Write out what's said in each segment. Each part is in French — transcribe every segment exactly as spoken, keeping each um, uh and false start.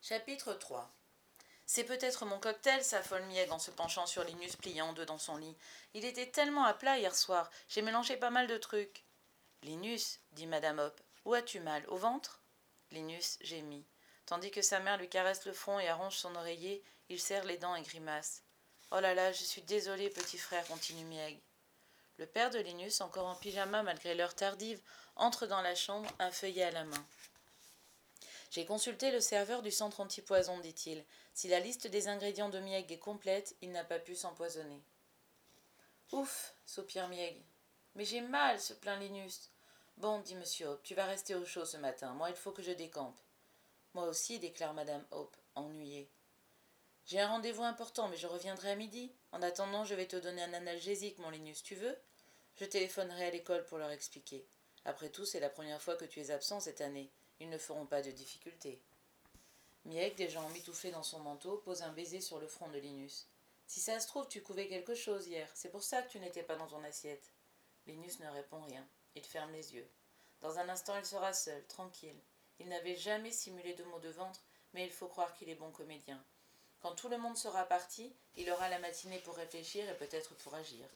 Chapitre trois. C'est peut-être mon cocktail, s'affole Mieg en se penchant sur Linus plié en deux dans son lit. Il était tellement à plat hier soir, j'ai mélangé pas mal de trucs. Linus, dit Madame Hop, où as-tu mal, au ventre? Linus gémit. Tandis que sa mère lui caresse le front et arrange son oreiller, il serre les dents et grimace. Oh là là, je suis désolé, petit frère, continue Mieg. Le père de Linus, encore en pyjama malgré l'heure tardive, entre dans la chambre, un feuillet à la main. J'ai consulté le serveur du centre antipoison, dit-il. Si la liste des ingrédients de Mieg est complète, il n'a pas pu s'empoisonner. Ouf, soupire Mieg. Mais j'ai mal, se plaint Linus. Bon, dit Monsieur Hope, tu vas rester au chaud ce matin. Moi, il faut que je décampe. Moi aussi, déclare Madame Hope, ennuyée. J'ai un rendez-vous important, mais je reviendrai à midi. En attendant, je vais te donner un analgésique, mon Linus, tu veux? Je téléphonerai à l'école pour leur expliquer. Après tout, c'est la première fois que tu es absent cette année. Ils ne feront pas de difficultés. Mieg, déjà emmitouflé dans son manteau, pose un baiser sur le front de Linus. Si ça se trouve, tu couvais quelque chose hier. C'est pour ça que tu n'étais pas dans ton assiette. Linus ne répond rien. Il ferme les yeux. Dans un instant, il sera seul, tranquille. Il n'avait jamais simulé de maux de ventre, mais il faut croire qu'il est bon comédien. Quand tout le monde sera parti, il aura la matinée pour réfléchir et peut-être pour agir.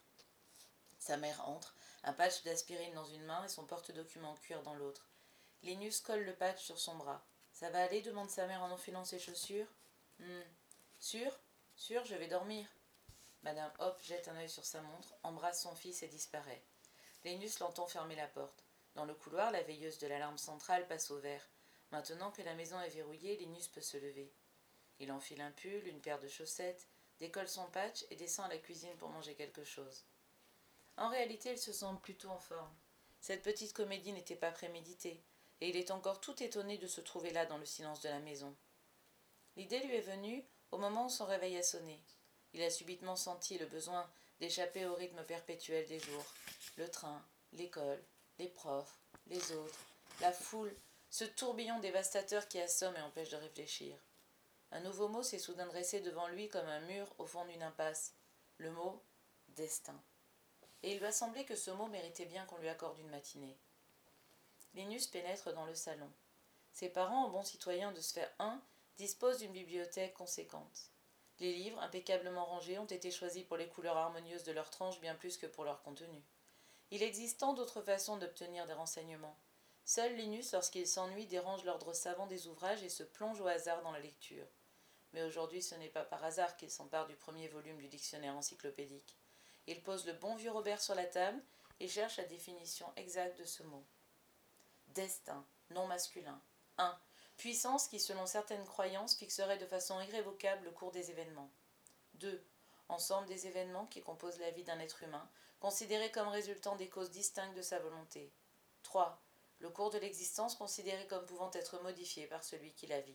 Sa mère entre, un patch d'aspirine dans une main et son porte-document en cuir dans l'autre. Linus colle le patch sur son bras. Ça va aller, demande sa mère en enfilant ses chaussures. Hum. Sûr? Sûr, je vais dormir. Madame Hop jette un œil sur sa montre, embrasse son fils et disparaît. Linus l'entend fermer la porte. Dans le couloir, la veilleuse de l'alarme centrale passe au vert. Maintenant que la maison est verrouillée, Linus peut se lever. Il enfile un pull, une paire de chaussettes, décolle son patch et descend à la cuisine pour manger quelque chose. En réalité, il se semble plutôt en forme. Cette petite comédie n'était pas préméditée, et il est encore tout étonné de se trouver là dans le silence de la maison. L'idée lui est venue au moment où son réveil a sonné. Il a subitement senti le besoin d'échapper au rythme perpétuel des jours. Le train, l'école, les profs, les autres, la foule, ce tourbillon dévastateur qui assomme et empêche de réfléchir. Un nouveau mot s'est soudain dressé devant lui comme un mur au fond d'une impasse. Le mot « destin ». Et il lui a semblé que ce mot méritait bien qu'on lui accorde une matinée. Linus pénètre dans le salon. Ses parents, en bons citoyens de sphère un, disposent d'une bibliothèque conséquente. Les livres, impeccablement rangés, ont été choisis pour les couleurs harmonieuses de leur tranche bien plus que pour leur contenu. Il existe tant d'autres façons d'obtenir des renseignements. Seul Linus, lorsqu'il s'ennuie, dérange l'ordre savant des ouvrages et se plonge au hasard dans la lecture. Mais aujourd'hui, ce n'est pas par hasard qu'il s'empare du premier volume du dictionnaire encyclopédique. Il pose le bon vieux Robert sur la table et cherche la définition exacte de ce mot. Destin, non masculin. un. Puissance qui, selon certaines croyances, fixerait de façon irrévocable le cours des événements. deux. Ensemble des événements qui composent la vie d'un être humain, considérés comme résultant des causes distinctes de sa volonté. trois. Le cours de l'existence considéré comme pouvant être modifié par celui qui la vit.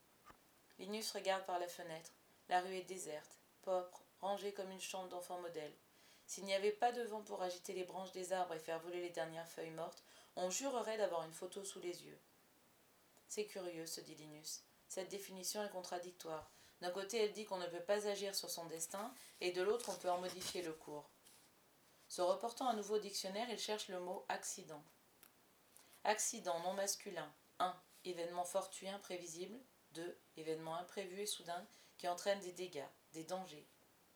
Linus regarde par la fenêtre. La rue est déserte, propre, rangée comme une chambre d'enfant modèle. S'il n'y avait pas de vent pour agiter les branches des arbres et faire voler les dernières feuilles mortes, on jurerait d'avoir une photo sous les yeux. C'est curieux, se dit Linus. Cette définition est contradictoire. D'un côté, elle dit qu'on ne peut pas agir sur son destin, et de l'autre, on peut en modifier le cours. Se reportant à nouveau au dictionnaire, il cherche le mot « accident ». Accident non masculin. un. Événement fortuit imprévisible. deux. Événement imprévu et soudain qui entraîne des dégâts, des dangers.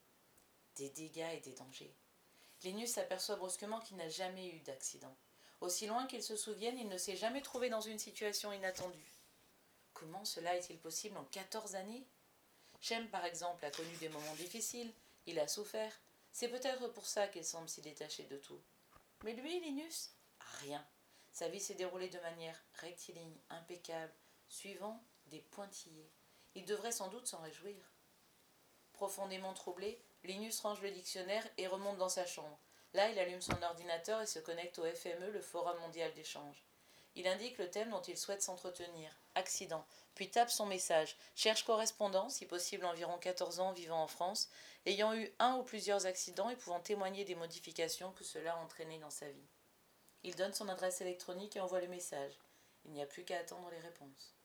Des dégâts et des dangers. Linus s'aperçoit brusquement qu'il n'a jamais eu d'accident. Aussi loin qu'il se souvienne, il ne s'est jamais trouvé dans une situation inattendue. Comment cela est-il possible en quatorze années? Shem, par exemple, a connu des moments difficiles, il a souffert. C'est peut-être pour ça qu'il semble si détaché de tout. Mais lui, Linus, rien. Sa vie s'est déroulée de manière rectiligne, impeccable, suivant des pointillés. Il devrait sans doute s'en réjouir. Profondément troublé, Linus range le dictionnaire et remonte dans sa chambre. Là, il allume son ordinateur et se connecte au F M E, le Forum mondial d'échange. Il indique le thème dont il souhaite s'entretenir, accident, puis tape son message, cherche correspondant, si possible environ quatorze ans vivant en France, ayant eu un ou plusieurs accidents et pouvant témoigner des modifications que cela a entraîné dans sa vie. Il donne son adresse électronique et envoie le message. Il n'y a plus qu'à attendre les réponses.